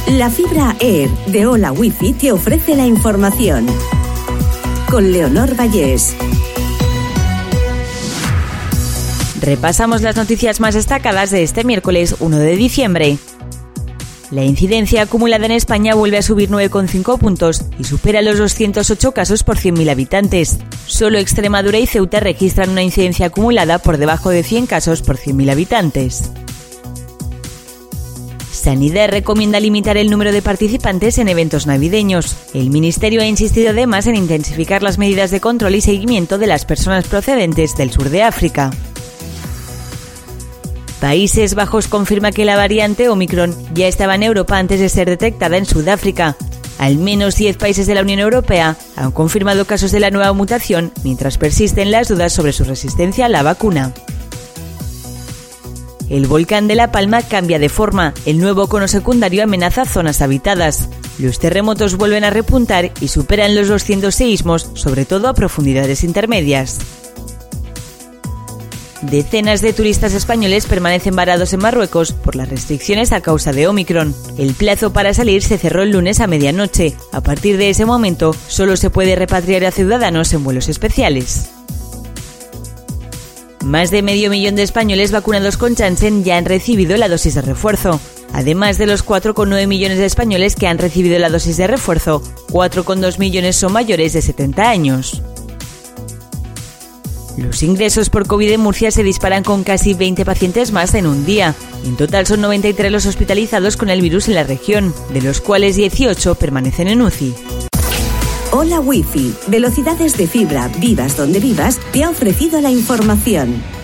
La fibra Air de Hola Wifi te ofrece la información. Con Leonor Vallés. Repasamos las noticias más destacadas de este miércoles 1 de diciembre. La incidencia acumulada en España vuelve a subir 9,5 puntos y supera los 208 casos por 100.000 habitantes. Solo Extremadura y Ceuta registran una incidencia acumulada por debajo de 100 casos por 100.000 habitantes. Sanidad recomienda limitar el número de participantes en eventos navideños. El Ministerio ha insistido además en intensificar las medidas de control y seguimiento de las personas procedentes del sur de África. Países Bajos confirma que la variante Omicron ya estaba en Europa antes de ser detectada en Sudáfrica. Al menos 10 países de la Unión Europea han confirmado casos de la nueva mutación, mientras persisten las dudas sobre su resistencia a la vacuna. El volcán de La Palma cambia de forma. El nuevo cono secundario amenaza zonas habitadas. Los terremotos vuelven a repuntar y superan los 200 seísmos, sobre todo a profundidades intermedias. Decenas de turistas españoles permanecen varados en Marruecos por las restricciones a causa de Omicron. El plazo para salir se cerró el lunes a medianoche. A partir de ese momento, solo se puede repatriar a ciudadanos en vuelos especiales. Más de 500.000 de españoles vacunados con Janssen ya han recibido la dosis de refuerzo. Además de los 4,9 millones de españoles que han recibido la dosis de refuerzo, 4,2 millones son mayores de 70 años. Los ingresos por COVID en Murcia se disparan con casi 20 pacientes más en un día. En total son 93 los hospitalizados con el virus en la región, de los cuales 18 permanecen en UCI. Hola Wifi, velocidades de fibra, vivas donde vivas, te ha ofrecido la información.